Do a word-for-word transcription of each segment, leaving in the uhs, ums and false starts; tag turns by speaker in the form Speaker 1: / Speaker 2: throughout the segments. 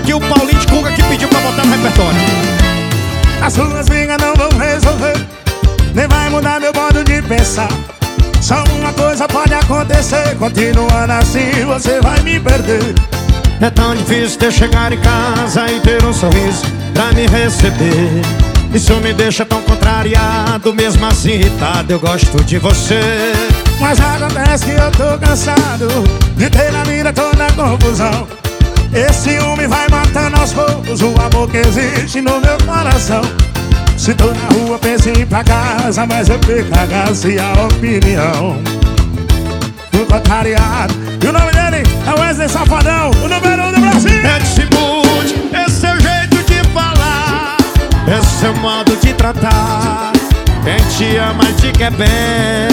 Speaker 1: aqui o Paulinho de Cuca que pediu pra botar no repertório.
Speaker 2: As suas brigas não vão resolver, nem vai mudar meu modo de pensar. Só uma coisa pode acontecer, continuando assim você vai me perder.
Speaker 1: É tão difícil ter chegar em casa e ter um sorriso pra me receber. Isso me deixa tão contrariado, mesmo assim irritado, eu gosto de você.
Speaker 2: Mas acontece que eu tô cansado de ter na vida toda a confusão. Esse ciúme vai matando aos poucos o amor que existe no meu coração. Se tô na rua penso em ir pra casa, mas eu perco a graça e a opinião. Fui contrariado. E o nome dele é Wesley Safadão, o número um do Brasil.
Speaker 1: É dissimute, esse é o jeito de falar, esse é o modo de tratar. Quem te ama te quer bem.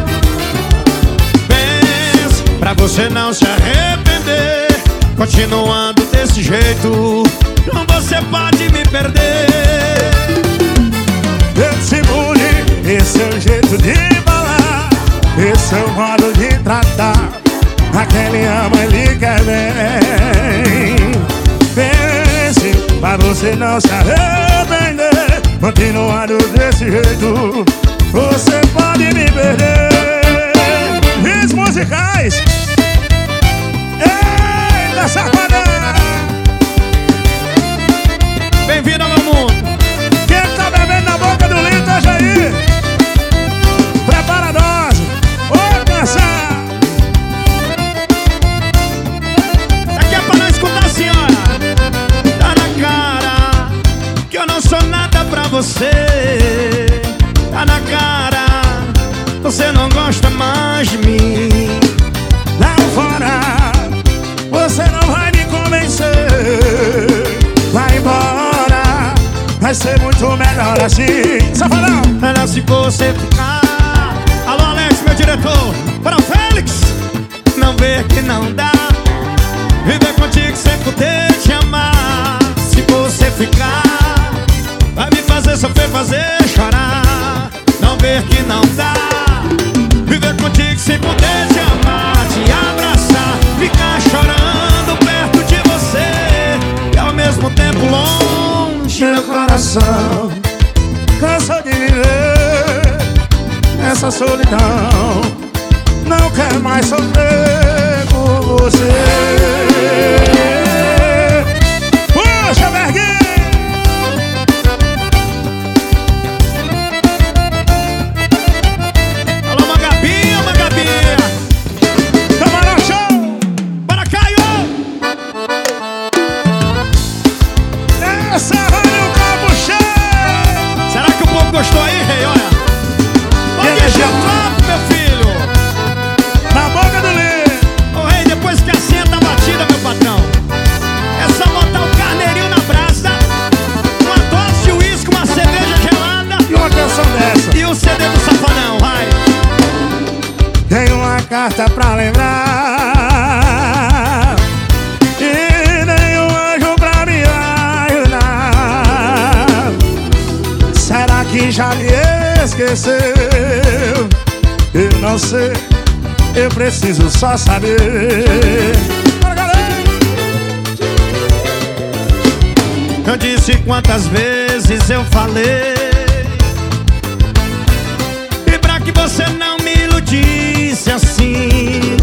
Speaker 1: Pense pra você não se arrepender. Continuando desse jeito, você pode me perder.
Speaker 2: Dissimule, esse é o jeito de falar, esse é o modo de tratar. A quem ele ama, ele quer bem. Pense pra você não se arrepender. Continuando desse jeito, você pode me perder. Hits musicais. Eita, safadão!
Speaker 1: Bem-vindo ao meu mundo.
Speaker 2: Quem tá bebendo na boca do litro hoje aí? Prepara a dose. Ô, cansar.
Speaker 1: Isso aqui é pra não escutar a senhora. Tá na cara que eu não sou nada pra você. Tá na cara, você não gosta mais de mim.
Speaker 2: Lá fora, você não vai me convencer. Vai embora, vai ser muito melhor assim. Safadão!
Speaker 1: Melhor se você ficar. Alô, Alex, meu diretor. Para o Félix. Não ver que não dá. Viver contigo sem poder te amar. Se você ficar, vai me fazer sofrer, fazer chorar. Não ver que não dá. Viver contigo sem poder te amar, te abraçar, ficar chorando perto de você e ao mesmo tempo longe.
Speaker 2: Meu coração cansou de viver essa solidão. Não quer mais sofrer por você. Puxa, Berguinho!
Speaker 1: Alô, Magabinha, Magabinha.
Speaker 2: Camarão Show!
Speaker 1: Para Caio!
Speaker 2: Essa vai no copo cheio!
Speaker 1: Será que o povo gostou aí, rei? Olha, pode encher o copo, meu filho.
Speaker 2: Na boca do livro!
Speaker 1: Ô, rei, depois que a senha tá batida, meu patrão, é só botar o carneirinho na brasa, uma dose de uísque, uma cerveja gelada
Speaker 2: E uma canção dessa?
Speaker 1: e o C D do Safadão, vai.
Speaker 2: Tem uma carta pra lembrar e nenhum anjo pra me ajudar. Será que já me esqueceu? Eu não sei, eu preciso só saber.
Speaker 1: Eu disse quantas vezes eu falei, e pra que você não me iludisse assim,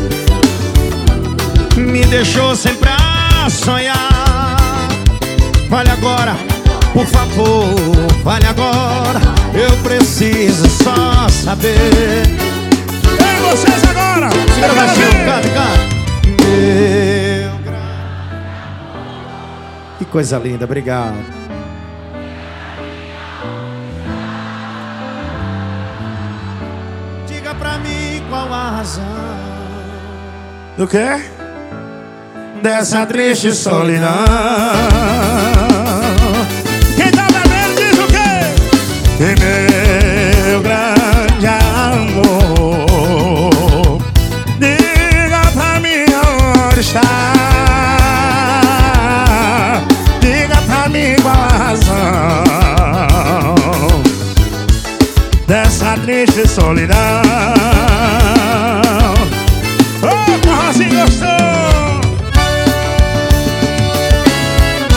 Speaker 1: me deixou sempre a sonhar. Vale agora, por favor, vale agora. Eu preciso só saber.
Speaker 2: Ei, vocês agora!
Speaker 1: Segura o baixinho, canta, canta. Meu gra... Que coisa linda, obrigado. Diga pra mim qual a razão
Speaker 2: Do quê? Dessa triste solidão. Quem tá bebendo diz o quê? E meu grande amor, diga pra mim onde está. Diga pra mim qual a razão dessa triste solidão. Ô, oh, assim gostou.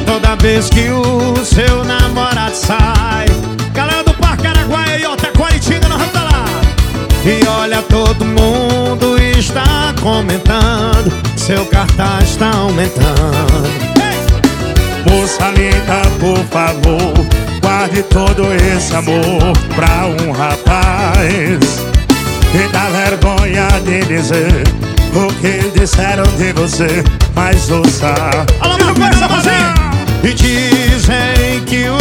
Speaker 1: toda vez que o seu namorado sai. Galera do Parque Araguaia aí, ó, tá Taquaritinga, nós vamos tá lá. E olha, todo mundo está comentando, seu cartaz está aumentando.
Speaker 2: Ei! Moça linda, por favor, guarde todo esse amor pra um rapaz. E dá vergonha de dizer o que disseram de você, mas ouça.
Speaker 1: Alô, meu coisa, você! E dizem que